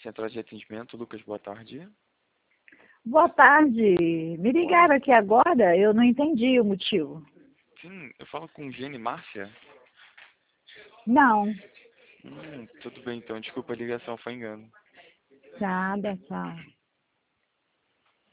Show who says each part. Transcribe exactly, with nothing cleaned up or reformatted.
Speaker 1: Central de atendimento, Lucas, boa tarde.
Speaker 2: Boa tarde. Me ligaram
Speaker 1: Oi.
Speaker 2: aqui agora, eu não entendi o motivo.
Speaker 1: Sim, eu falo com Gene Márcia?
Speaker 2: Não,
Speaker 1: Hum, tudo bem então, desculpa a ligação, foi engano.
Speaker 2: nada, tchau.